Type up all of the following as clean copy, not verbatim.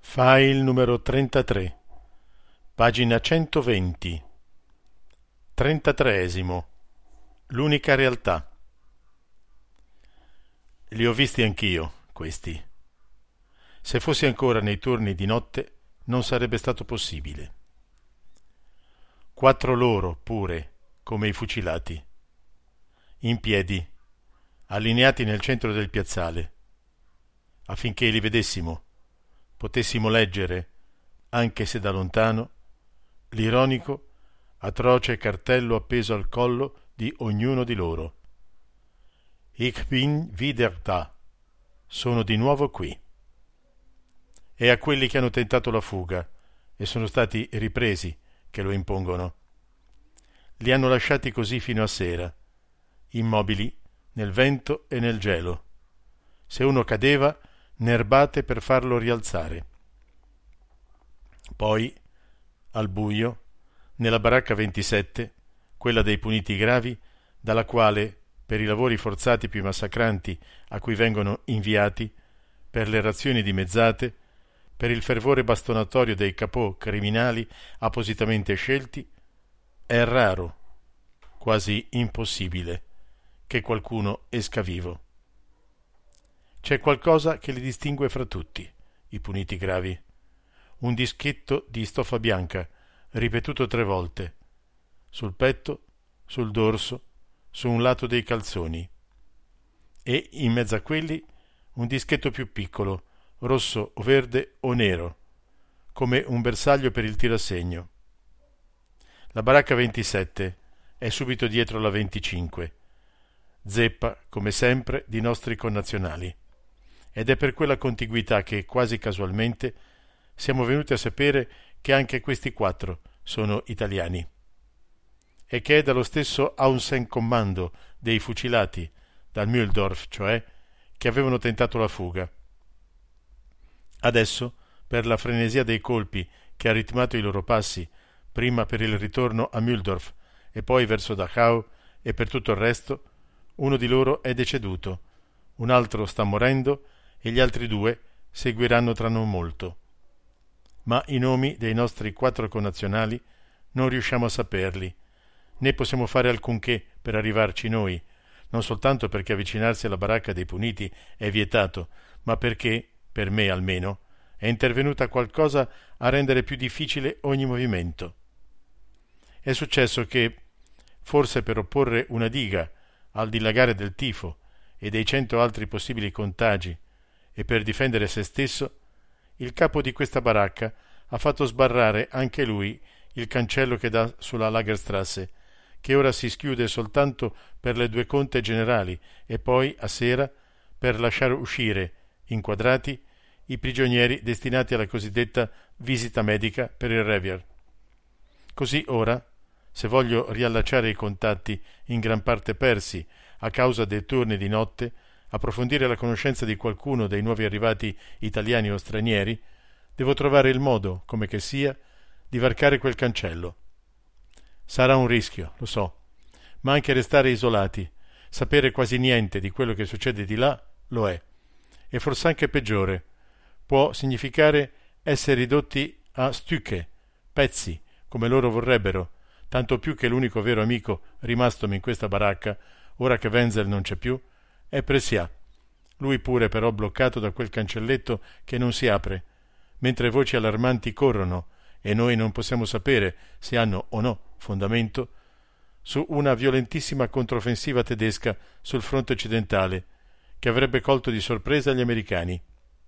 File numero 33, pagina 120, 33esimo, l'unica realtà. Li ho visti anch'io, questi. Se fossi ancora nei turni di notte, non sarebbe stato possibile. 4 loro, pure, come i fucilati, in piedi, allineati nel centro del piazzale, affinché li vedessimo, potessimo leggere, anche se da lontano, l'ironico, atroce cartello appeso al collo di ognuno di loro. Ich bin wieder da. Sono di nuovo qui. E a quelli che hanno tentato la fuga e sono stati ripresi che lo impongono. Li hanno lasciati così fino a sera, immobili nel vento e nel gelo. Se uno cadeva, nerbate per farlo rialzare. Poi, al buio, nella baracca 27, quella dei puniti gravi, dalla quale, per i lavori forzati più massacranti a cui vengono inviati, per le razioni dimezzate, per il fervore bastonatorio dei capò criminali appositamente scelti, è raro, quasi impossibile, che qualcuno esca vivo. C'è qualcosa che li distingue fra tutti, i puniti gravi. Un dischetto di stoffa bianca, ripetuto 3 volte, sul petto, sul dorso, su un lato dei calzoni. E in mezzo a quelli un dischetto più piccolo, rosso o verde o nero, come un bersaglio per il tirassegno. La baracca 27 è subito dietro la 25, zeppa, come sempre, di nostri connazionali. Ed è per quella contiguità che, quasi casualmente, siamo venuti a sapere che anche questi 4 sono italiani e che è dallo stesso Außenkommando dei fucilati, dal Mühldorf, cioè, che avevano tentato la fuga. Adesso, per la frenesia dei colpi che ha ritmato i loro passi, prima per il ritorno a Mühldorf e poi verso Dachau e per tutto il resto, uno di loro è deceduto, un altro sta morendo e gli altri 2 seguiranno tra non molto. Ma i nomi dei nostri 4 connazionali non riusciamo a saperli, né possiamo fare alcunché per arrivarci noi, non soltanto perché avvicinarsi alla baracca dei puniti è vietato, ma perché, per me almeno, è intervenuta qualcosa a rendere più difficile ogni movimento. È successo che, forse per opporre una diga al dilagare del tifo e dei 100 altri possibili contagi, e per difendere se stesso, il capo di questa baracca ha fatto sbarrare anche lui il cancello che dà sulla Lagerstrasse, che ora si schiude soltanto per le 2 conte generali e poi, a sera, per lasciare uscire, inquadrati, i prigionieri destinati alla cosiddetta visita medica per il Revier. Così ora, se voglio riallacciare i contatti in gran parte persi a causa dei turni di notte, approfondire la conoscenza di qualcuno dei nuovi arrivati italiani o stranieri, devo trovare il modo, come che sia, di varcare quel cancello. Sarà un rischio, lo so, ma anche restare isolati, sapere quasi niente di quello che succede di là, lo è. E forse anche peggiore, può significare essere ridotti a Stücke, pezzi, come loro vorrebbero, tanto più che l'unico vero amico rimastomi in questa baracca, ora che Wenzel non c'è più, è Pressià, lui pure però bloccato da quel cancelletto che non si apre, mentre voci allarmanti corrono e noi non possiamo sapere se hanno o no fondamento, su una violentissima controffensiva tedesca sul fronte occidentale, che avrebbe colto di sorpresa gli americani.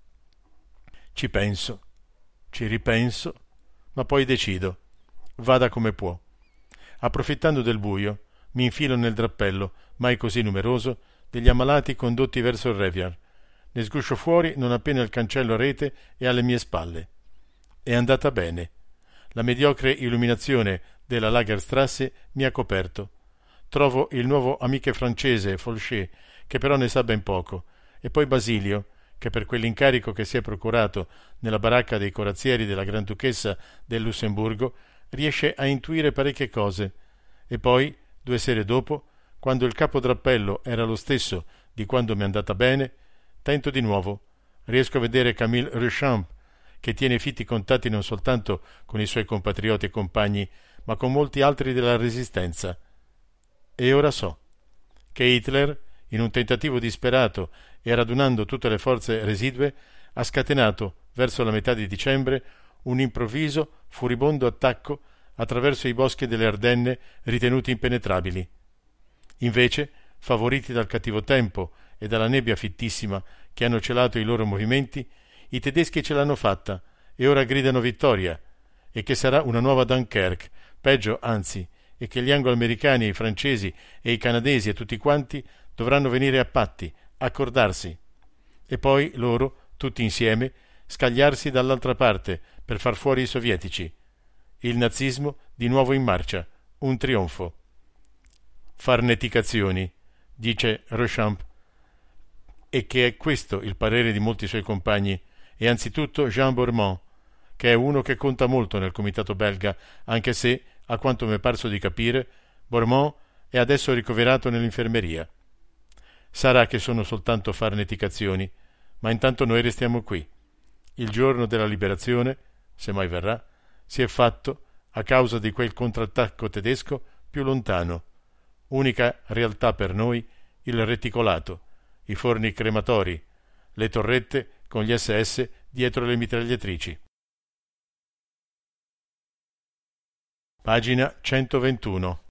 Ci penso, ci ripenso, ma poi decido, vada come può. Approfittando del buio, mi infilo nel drappello, mai così numeroso, degli ammalati condotti verso il Revier. Ne sguscio fuori non appena il cancello a rete è alle mie spalle. È andata bene. La mediocre illuminazione della Lagerstrasse mi ha coperto. Trovo il nuovo amiche francese, Folchet, che però ne sa ben poco, e poi Basilio, che per quell'incarico che si è procurato nella baracca dei corazzieri della Granduchessa del Lussemburgo riesce a intuire parecchie cose, e poi, 2 sere dopo, quando il capo drappello era lo stesso di quando mi è andata bene, tento di nuovo. Riesco a vedere Camille Ruchamp, che tiene fitti contatti non soltanto con i suoi compatrioti e compagni, ma con molti altri della Resistenza. E ora so che Hitler, in un tentativo disperato e radunando tutte le forze residue, ha scatenato, verso la metà di dicembre, un improvviso, furibondo attacco attraverso i boschi delle Ardenne ritenuti impenetrabili. Invece, favoriti dal cattivo tempo e dalla nebbia fittissima che hanno celato i loro movimenti, i tedeschi ce l'hanno fatta e ora gridano vittoria, e che sarà una nuova Dunkerque, peggio anzi, e che gli anglo-americani, i francesi e i canadesi e tutti quanti dovranno venire a patti, accordarsi, e poi loro, tutti insieme, scagliarsi dall'altra parte per far fuori i sovietici. Il nazismo di nuovo in marcia, un trionfo. Farneticazioni, dice Rochamp, e che è questo il parere di molti suoi compagni, e anzitutto Jean Bourmont, che è uno che conta molto nel comitato belga, anche se, a quanto mi è parso di capire, Bourmont è adesso ricoverato nell'infermeria. Sarà che sono soltanto farneticazioni, ma intanto noi restiamo qui. Il giorno della liberazione, se mai verrà, si è fatto, a causa di quel contrattacco tedesco, più lontano. Unica realtà per noi, il reticolato, i forni crematori, le torrette con gli SS dietro le mitragliatrici. Pagina 121.